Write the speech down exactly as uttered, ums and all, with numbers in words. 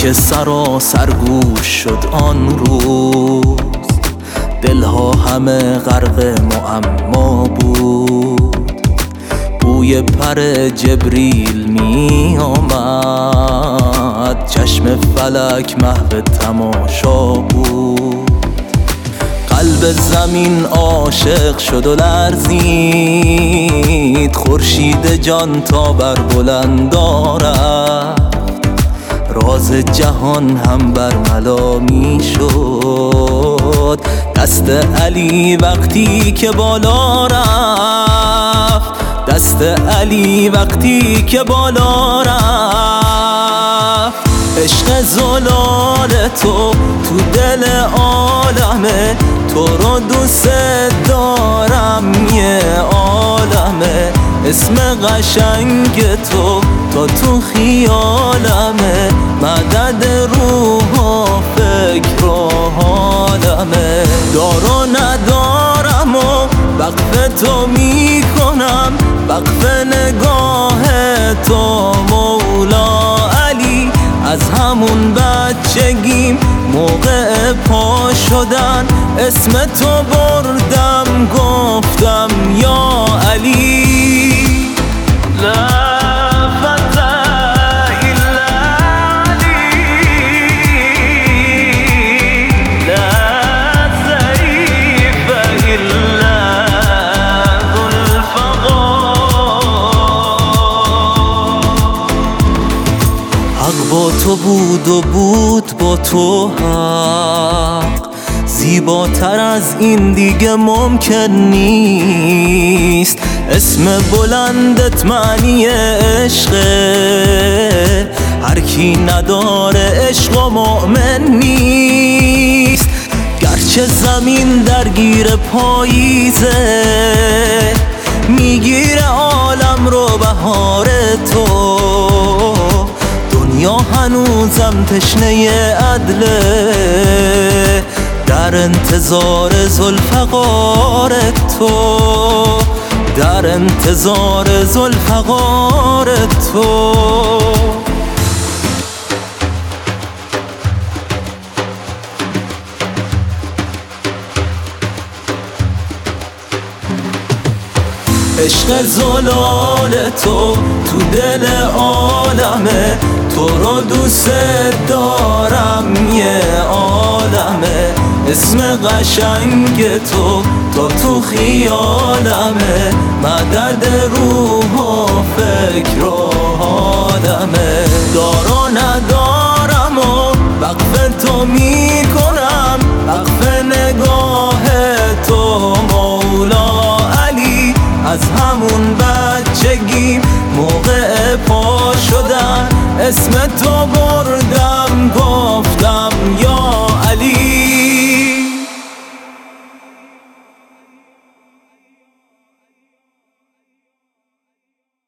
که سراسر گوش شد آن روز، دلها همه غرق معما بود. بوی پر جبریل می آمد، چشم فلک محو تماشا بود. قلب زمین عاشق شد و لرزید، خورشید جان تا بر بلندا رفت. راز جهان هم برملا می شد، دست علی وقتی که بالا رفت. دست علی وقتی که بالا رفت. عشق زلال تو تو دل عالمه، تو رو دوست دارم یه عالمه. اسم قشنگ تو تا تو خیالمه، مدد روح و فکر و حالمه. دار و ندارم و وقف تو میکنم، وقف نگاه تو مولا علی. از همون بچگیم موقع پا شدن، اسم تو بردم گفتم یا علی. لا فتى إلا علي، لا سيف إلا ذو الفقار. حق با تو بود و بود با تو حق، زیباتر از این دیگه ممکن نیست. اسم بلندت معنی عشقه، هر کی نداره عشق و مؤمن نیست. گرچه زمین درگیر پاییزه، میگیره عالم رو بهار تو. دنیا هنوزم تشنه عدله، در انتظار ذوالفقار تو. در انتظار ذوالفقار تو. عشق زلال تو تو دل عالمه، تو رو دوست دارم یه عالمه. اسم قشنگ تو تا تو خیالمه، مدد روح و فکر و حالمه. دار و ندارم و وقف تو میکنم، وقف نگاه تو مولا علی. از همون بچگیم موقع پا شدن، اسم تو بردم